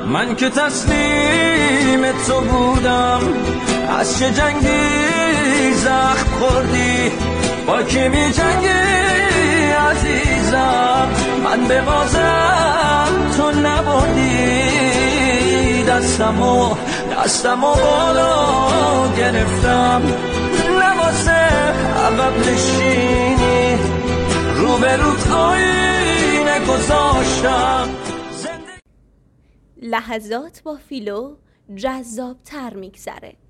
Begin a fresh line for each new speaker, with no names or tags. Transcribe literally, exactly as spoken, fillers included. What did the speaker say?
من که تسلیم تو بودم، از چه جنگی زخم خوردی؟ با کی می جنگی عزیزم؟ من به بازم تو نبردی. دستمو دستمو بالا گرفتم، لباس عقب نشینی رو به روت آینه گذاشتم.
لحظات با فیلو جذاب تر میگذره.